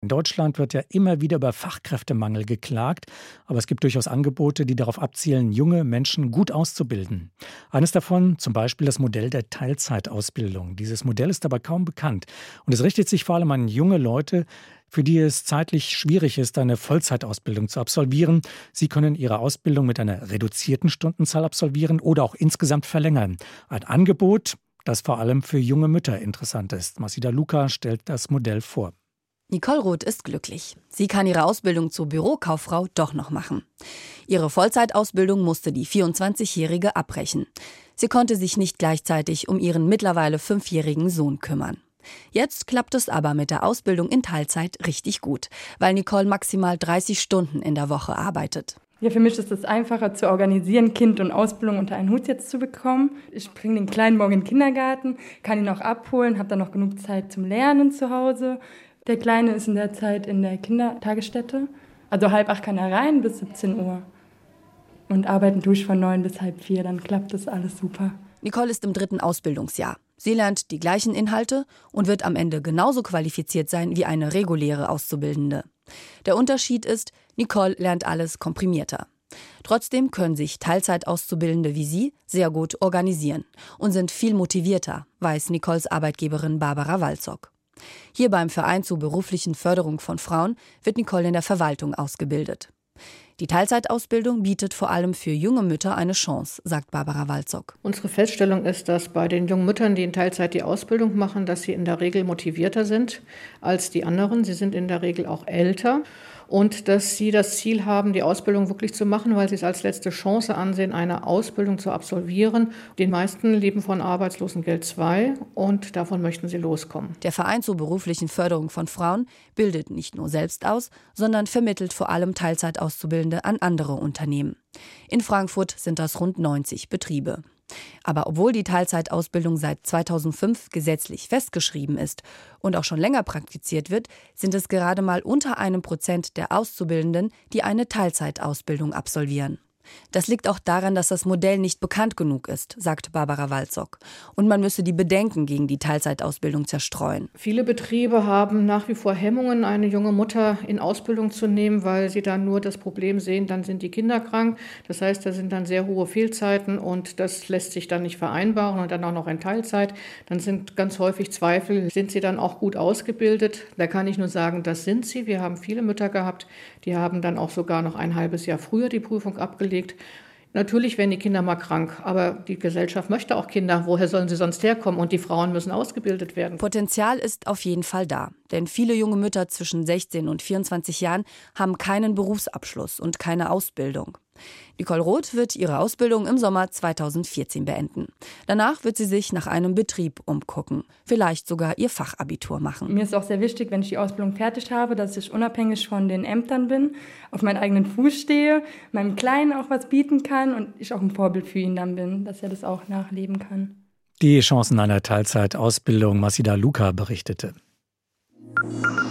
In Deutschland wird ja immer wieder über Fachkräftemangel geklagt, aber es gibt durchaus Angebote, die darauf abzielen, junge Menschen gut auszubilden. Eines davon zum Beispiel das Modell der Teilzeitausbildung. Dieses Modell ist aber kaum bekannt und es richtet sich vor allem an junge Leute, für die es zeitlich schwierig ist, eine Vollzeitausbildung zu absolvieren. Sie können ihre Ausbildung mit einer reduzierten Stundenzahl absolvieren oder auch insgesamt verlängern. Ein Angebot, das vor allem für junge Mütter interessant ist. Masida Luca stellt das Modell vor. Nicole Roth ist glücklich. Sie kann ihre Ausbildung zur Bürokauffrau doch noch machen. Ihre Vollzeitausbildung musste die 24-Jährige abbrechen. Sie konnte sich nicht gleichzeitig um ihren mittlerweile 5-jährigen Sohn kümmern. Jetzt klappt es aber mit der Ausbildung in Teilzeit richtig gut, weil Nicole maximal 30 Stunden in der Woche arbeitet. Ja, für mich ist es einfacher zu organisieren, Kind und Ausbildung unter einen Hut jetzt zu bekommen. Ich bringe den Kleinen morgen in den Kindergarten, kann ihn auch abholen, habe dann noch genug Zeit zum Lernen zu Hause. Der Kleine ist in der Zeit in der Kindertagesstätte. Also 7:30 kann er rein bis 17 Uhr. Und arbeiten tue ich von 9 bis 3:30, dann klappt das alles super. Nicole ist im 3. Ausbildungsjahr. Sie lernt die gleichen Inhalte und wird am Ende genauso qualifiziert sein wie eine reguläre Auszubildende. Der Unterschied ist, Nicole lernt alles komprimierter. Trotzdem können sich Teilzeitauszubildende wie sie sehr gut organisieren und sind viel motivierter, weiß Nicoles Arbeitgeberin Barbara Walzock. Hier beim Verein zur beruflichen Förderung von Frauen wird Nicole in der Verwaltung ausgebildet. Die Teilzeitausbildung bietet vor allem für junge Mütter eine Chance, sagt Barbara Walzock. Unsere Feststellung ist, dass bei den jungen Müttern, die in Teilzeit die Ausbildung machen, dass sie in der Regel motivierter sind als die anderen. Sie sind in der Regel auch älter. Und dass sie das Ziel haben, die Ausbildung wirklich zu machen, weil sie es als letzte Chance ansehen, eine Ausbildung zu absolvieren. Die meisten leben von Arbeitslosengeld II und davon möchten sie loskommen. Der Verein zur beruflichen Förderung von Frauen bildet nicht nur selbst aus, sondern vermittelt vor allem Teilzeitauszubildende an andere Unternehmen. In Frankfurt sind das rund 90 Betriebe. Aber obwohl die Teilzeitausbildung seit 2005 gesetzlich festgeschrieben ist und auch schon länger praktiziert wird, sind es gerade mal unter 1% der Auszubildenden, die eine Teilzeitausbildung absolvieren. Das liegt auch daran, dass das Modell nicht bekannt genug ist, sagt Barbara Walzock. Und man müsse die Bedenken gegen die Teilzeitausbildung zerstreuen. Viele Betriebe haben nach wie vor Hemmungen, eine junge Mutter in Ausbildung zu nehmen, weil sie dann nur das Problem sehen, dann sind die Kinder krank. Das heißt, da sind dann sehr hohe Fehlzeiten und das lässt sich dann nicht vereinbaren und dann auch noch in Teilzeit. Dann sind ganz häufig Zweifel, sind sie dann auch gut ausgebildet? Da kann ich nur sagen, das sind sie. Wir haben viele Mütter gehabt, die haben dann auch sogar noch ein halbes Jahr früher die Prüfung abgelegt. Natürlich werden die Kinder mal krank, aber die Gesellschaft möchte auch Kinder. Woher sollen sie sonst herkommen? Und die Frauen müssen ausgebildet werden. Potenzial ist auf jeden Fall da. Denn viele junge Mütter zwischen 16 und 24 Jahren haben keinen Berufsabschluss und keine Ausbildung. Nicole Roth wird ihre Ausbildung im Sommer 2014 beenden. Danach wird sie sich nach einem Betrieb umgucken, vielleicht sogar ihr Fachabitur machen. Mir ist auch sehr wichtig, wenn ich die Ausbildung fertig habe, dass ich unabhängig von den Ämtern bin, auf meinen eigenen Fuß stehe, meinem Kleinen auch was bieten kann und ich auch ein Vorbild für ihn dann bin, dass er das auch nachleben kann. Die Chancen einer Teilzeitausbildung, Masida Luca berichtete.